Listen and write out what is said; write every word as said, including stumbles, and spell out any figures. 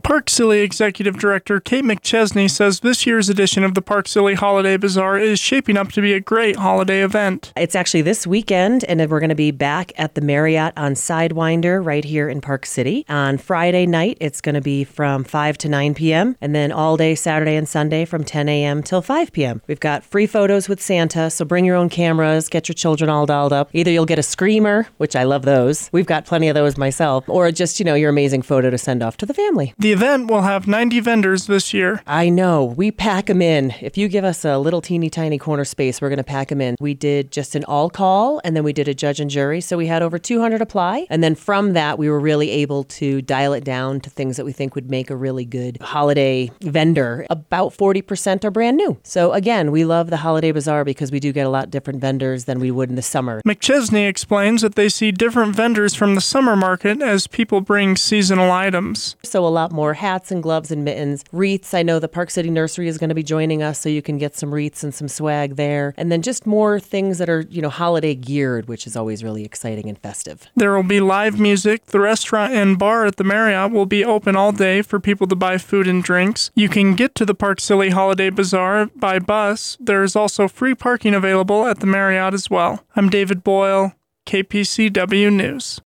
Park Silly Executive Director Kate McChesney says this year's edition of the Park Silly Holiday Bazaar is shaping up to be a great holiday event. It's actually this weekend, and we're going to be back at the Marriott on Sidewinder right here in Park City. On Friday night, it's going to be from five to nine p.m., and then all day Saturday and Sunday from ten a.m. till five p.m. We've got free photos with Santa, so bring your own cameras, get your children all dolled up. Either you'll get a screamer, which I love those. We've got plenty of those myself, or just, you know, your amazing photo to send off to the family. The event will have ninety vendors this year. I know. We pack them in. If you give us a little teeny tiny corner space, we're going to pack them in. We did just an all call, and then we did a judge and jury. So we had over two hundred apply. And then from that, we were really able to dial it down to things that we think would make a really good holiday vendor. About forty percent are brand new. So again, we love the Holiday Bazaar because we do get a lot different vendors than we would in the summer. McChesney explains that they see different vendors from the summer market as people bring seasonal items. So a lot more hats and gloves and mittens. Wreaths, I know the Park City Nursery is going to be joining us, so you can get some wreaths and some swag there. And then just more things that are, you know, holiday geared, which is always really exciting and festive. There will be live music. The restaurant and bar at the Marriott will be open all day for people to buy food and drinks. You can get to the Park Silly Holiday Bazaar by bus. There is also free parking available at the Marriott as well. I'm David Boyle, K P C W News.